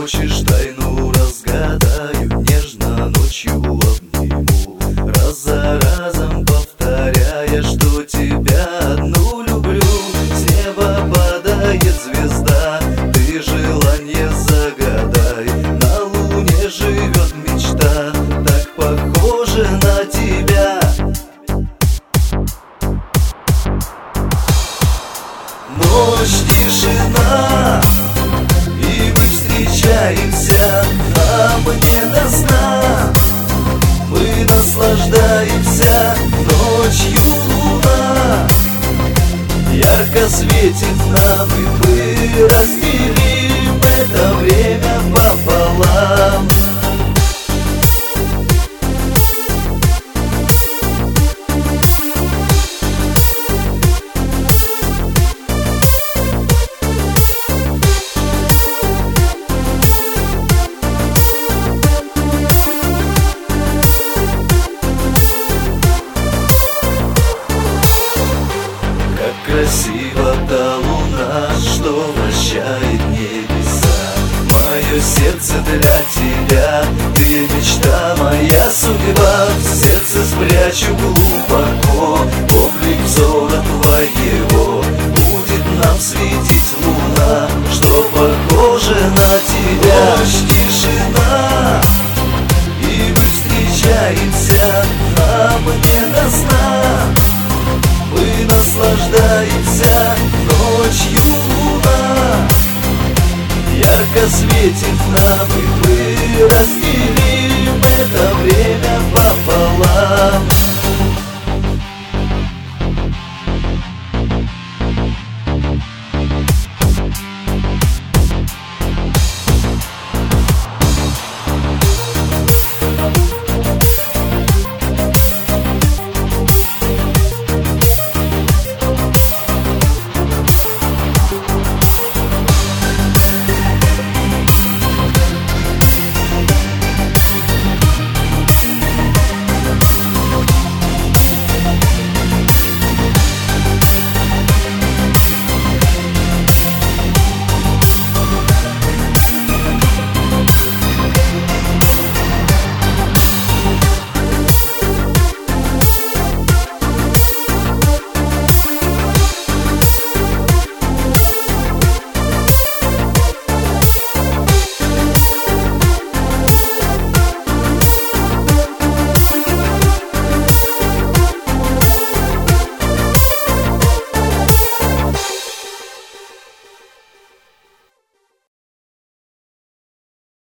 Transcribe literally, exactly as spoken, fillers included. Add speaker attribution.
Speaker 1: Хочешь, тайну разгадаю, нежно ночью обниму, раз за разом повторяя, что тебя одну люблю. С неба падает звезда, ты желание загадай, на луне живет мечта, так похожа на тебя. Ночь, тишина, и мы встречаемся, нам не до сна. Мы наслаждаемся, ночью луна ярко светит нам, и мы разделим это время пополам. Красиво та луна, что вращает небеса. Мое сердце для тебя, ты мечта, моя судьба. В сердце спрячу глубоко облик взора твоего. Будет нам светить луна, что похоже на тебя. Ночь, тишина, и мы встречаемся, нам не до сна. Мы наслаждаемся, ночью луна ярко светит нам, и мы разделим это время пополам.